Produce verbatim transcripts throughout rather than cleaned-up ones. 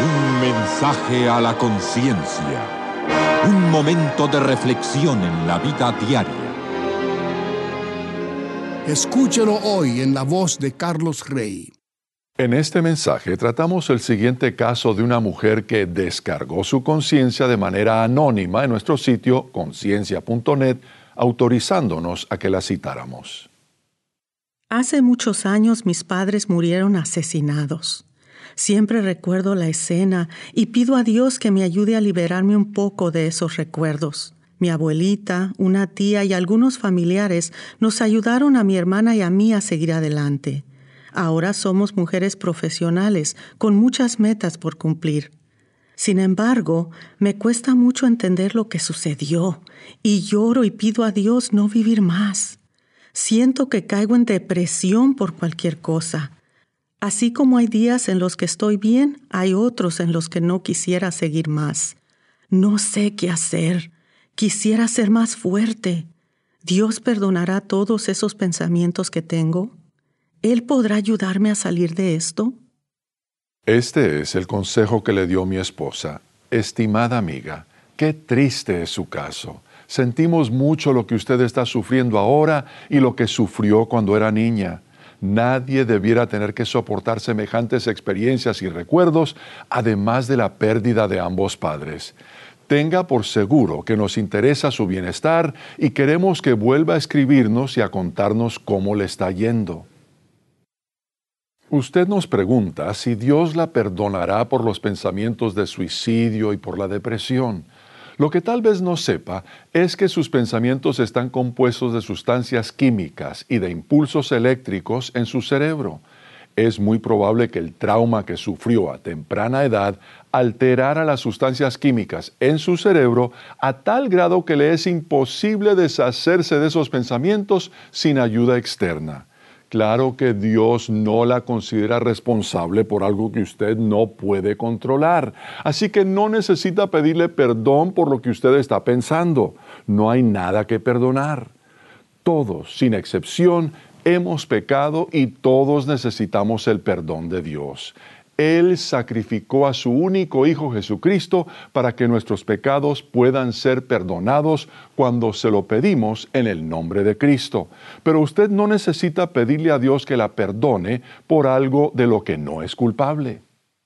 Un mensaje a la conciencia. Un momento de reflexión en la vida diaria. Escúchelo hoy en la voz de Carlos Rey. En este mensaje tratamos el siguiente caso de una mujer que descargó su conciencia de manera anónima en nuestro sitio conciencia punto net, autorizándonos a que la citáramos. Hace muchos años mis padres murieron asesinados. Siempre recuerdo la escena y pido a Dios que me ayude a liberarme un poco de esos recuerdos. Mi abuelita, una tía y algunos familiares nos ayudaron a mi hermana y a mí a seguir adelante. Ahora somos mujeres profesionales con muchas metas por cumplir. Sin embargo, me cuesta mucho entender lo que sucedió y lloro y pido a Dios no vivir más. Siento que caigo en depresión por cualquier cosa. Así como hay días en los que estoy bien, hay otros en los que no quisiera seguir más. No sé qué hacer. Quisiera ser más fuerte. ¿Dios perdonará todos esos pensamientos que tengo? ¿Él podrá ayudarme a salir de esto? Este es el consejo que le dio mi esposa. Estimada amiga, qué triste es su caso. Sentimos mucho lo que usted está sufriendo ahora y lo que sufrió cuando era niña. Nadie debiera tener que soportar semejantes experiencias y recuerdos, además de la pérdida de ambos padres. Tenga por seguro que nos interesa su bienestar y queremos que vuelva a escribirnos y a contarnos cómo le está yendo. Usted nos pregunta si Dios la perdonará por los pensamientos de suicidio y por la depresión. Lo que tal vez no sepa es que sus pensamientos están compuestos de sustancias químicas y de impulsos eléctricos en su cerebro. Es muy probable que el trauma que sufrió a temprana edad alterara las sustancias químicas en su cerebro a tal grado que le es imposible deshacerse de esos pensamientos sin ayuda externa. Claro que Dios no la considera responsable por algo que usted no puede controlar. Así que no necesita pedirle perdón por lo que usted está pensando. No hay nada que perdonar. Todos, sin excepción, hemos pecado y todos necesitamos el perdón de Dios. Él sacrificó a su único Hijo Jesucristo para que nuestros pecados puedan ser perdonados cuando se lo pedimos en el nombre de Cristo. Pero usted no necesita pedirle a Dios que la perdone por algo de lo que no es culpable.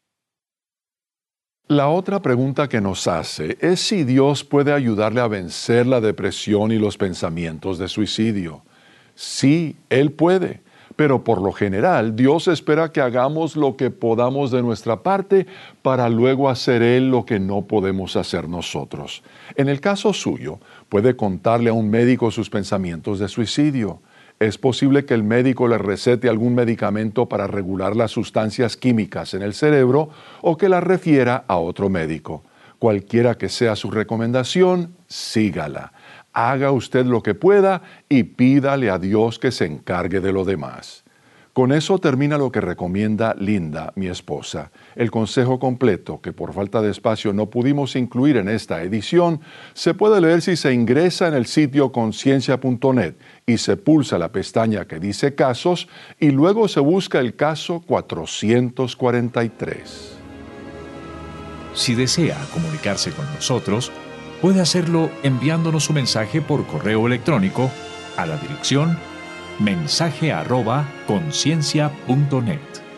La otra pregunta que nos hace es si Dios puede ayudarle a vencer la depresión y los pensamientos de suicidio. Sí, Él puede. Pero por lo general, Dios espera que hagamos lo que podamos de nuestra parte para luego hacer Él lo que no podemos hacer nosotros. En el caso suyo, puede contarle a un médico sus pensamientos de suicidio. Es posible que el médico le recete algún medicamento para regular las sustancias químicas en el cerebro o que la refiera a otro médico. Cualquiera que sea su recomendación, sígala. Haga usted lo que pueda y pídale a Dios que se encargue de lo demás. Con eso termina lo que recomienda Linda, mi esposa. El consejo completo, que por falta de espacio no pudimos incluir en esta edición, se puede leer si se ingresa en el sitio conciencia punto net y se pulsa la pestaña que dice Casos y luego se busca el caso cuatrocientos cuarenta y tres. Si desea comunicarse con nosotros, puede hacerlo enviándonos su mensaje por correo electrónico a la dirección mensaje arroba conciencia punto net.